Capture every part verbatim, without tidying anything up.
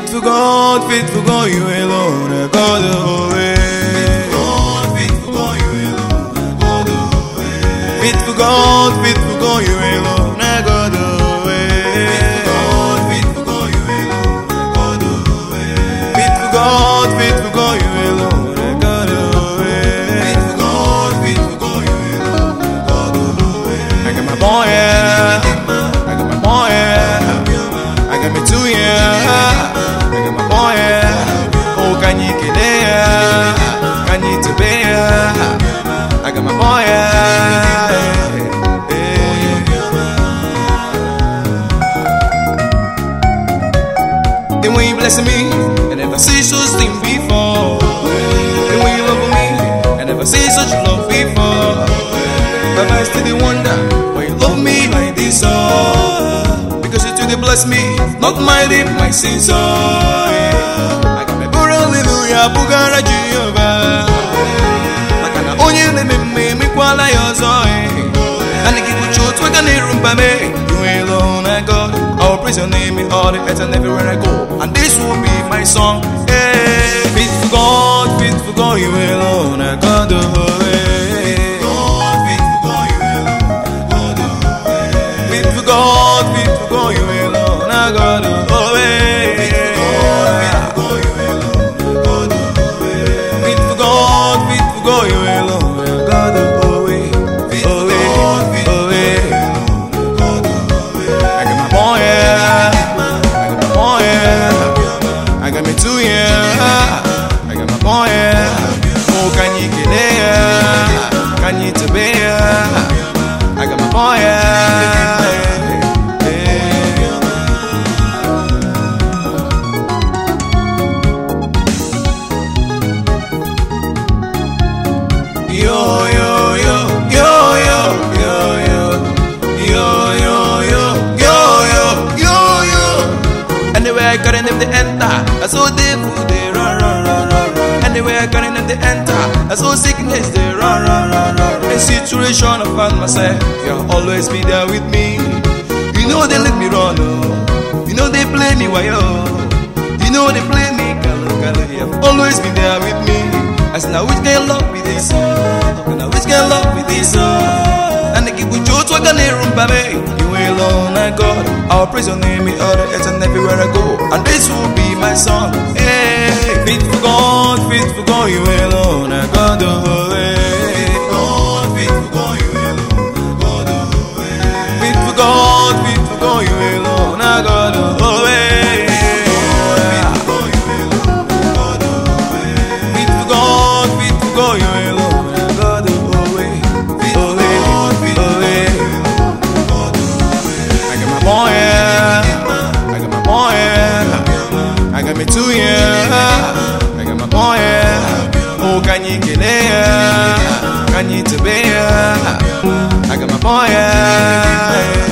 Faithful God, faithful God, you alone are God away. Faithful God, you alone are God away. Faithful God, faithful God, you alone are God away. Faithful God, you alone are God away. Faithful God, faithful God, you alone are God away. Faithful God, faithful God, you alone are God away. I got my boy, yeah. I got my boy, yeah. I got me too, yeah. I got my boy, yeah. Oh, can you get there? Can you to be, yeah. I got my boy, yeah. And when you blessing me, I never see such thing before. And when you love me, I never see such love before. But I still wonder why you love me like this, oh. Because you truly bless me, not my name, my sins, oh. I got my poor hallelujah, Bugara Jehovah. I got only the me, me, Kuala Yozoe. And I give you truth, we're gonna room by me. You alone, I God. I'll praise your name in all the earth and everywhere I go. And this will be my song. Hey, faithful God, faithful God, you alone, I God. Oh, hey. God, faithful God, you alone, God. Oh, hey. Faithful God, faithful God, you alone, I God. Oh, hey. Faithful God, faithful God, you alone, I God. Oh, hey. Oh, hey. Oh, hey. I got my boy, yeah. I got my boy, yeah. I got me too, yeah. I got my boy, yeah. Oh, can you get there? Can you to be, yeah. I got my boy, yeah. Yo, yo, yo, yo, yo, yo, yo, yo, yo, yo, yo, yo, yo. Anywhere I got in them they enter, I saw devil they run, run, run, run, run. Anywhere I got in them they enter, I saw sickness they run, run, run, run. In situation I found myself, you'll always be there with me. You know they let me run, oh. You know they play me why, oh. You know they play me, color, color. You've always been there with me. I said, now which can love with this, oh? Now which can love with this, oh? And I give you joy to a room, baby. You alone, I God. I'll praise your name in all the earth and everywhere I go. And this will be my song. Hey, faithful God, faithful God, you alone, I God. Oh, hey. God, faithful God, you alone, I God. Oh, hey. Faithful God, faithful God, you alone, I God. Oh, hey. God, you alone, God, oh, hey, oh, hey, oh, hey. I got my boy, yeah. I got my boy, yeah. I got me too, yeah. I got my boy, yeah. Oh, can you get there? Can you to be, yeah. I got my boy, yeah.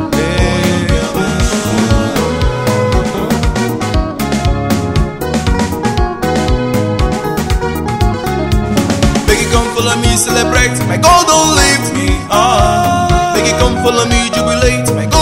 Follow me, celebrate. My God don't leave me. Ah, make it come follow me, jubilate. My God